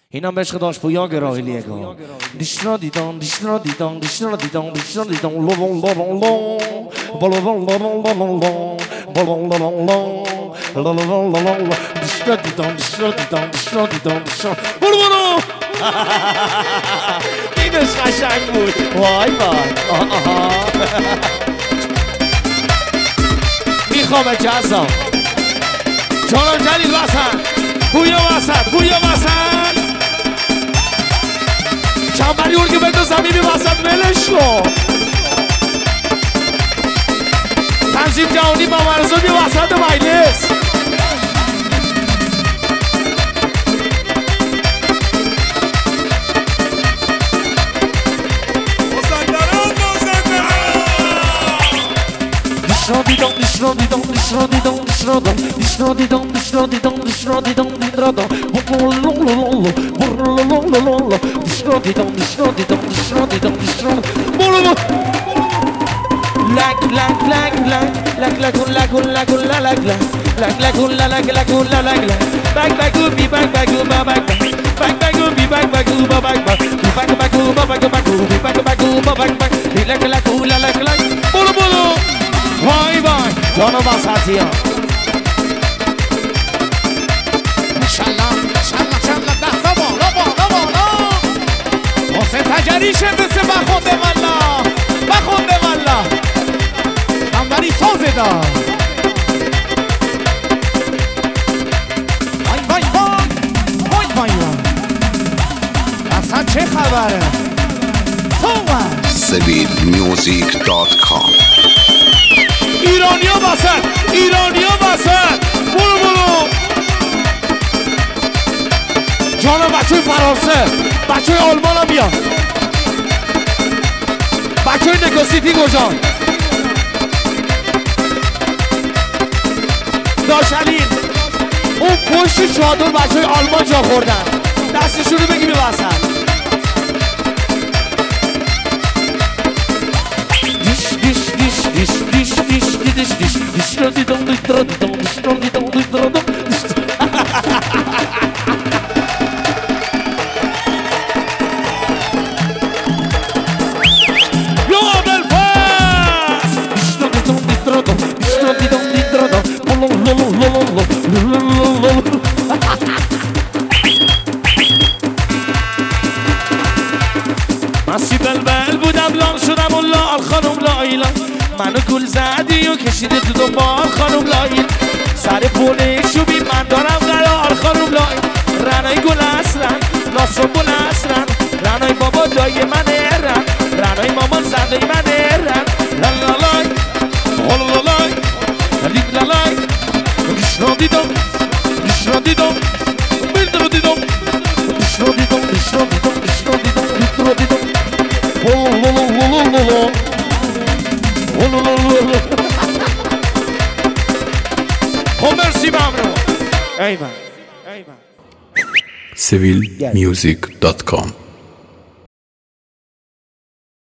اینم عشق داشت پویا گراهیلیه گا دیشنا دیدان دیشنا دیدان دیشنا دیدان دیشنا دیدان لولون لولون لون بولون لولون لولون لون بولون لولون لولون لولون دیشنا دیدان دیشنا دیدان دیشنا دیدان دیشنا بولون اینش قشنگ بود وای وای میخوام جزا جانم جلیل واسن پویا واسن پویا واسن چنبری اون که بگو زمینی واسط ولش کن تنظیم جهانی با مرزونی واسط مجلس وای وای جانو باساتی ها ماشالله ماشالله ماشالله دستا بالا بالا بالا حسین تجریشه مثل بخونده والا بخونده والا همبری سازه دا وای وای وای وای وای وای اصلا چه خبره SevilMusic.com ایرانیا واسط ایرانیا واسط برو برو جانم بچه فرانسه بچه آلمان هم بیان بچه نگوسیتی گجان داشلین اون پشت چادر بچه آلمان جا خوردن دستشون رو بگی به واسط مسی بلبل بودم لال شدم و لال خانم لایلا منو گل زدی و کشیده تو دنبال خانم لایل سر پونه شوبی من دارم قرار خانم لایل رنای گل اسرن ناسون گل اسرن رنای بابا دای من ارن رنای مامان زنده من ارن لالالای لالالای لالالای دیشنا دیدم دیشنا دیدم بیلدرو دیدم دیشنا دیدم دیشنا دیدم دیشنا دیدم بیلدرو دیدم مرسی ممنون ایوان SevilMusic.com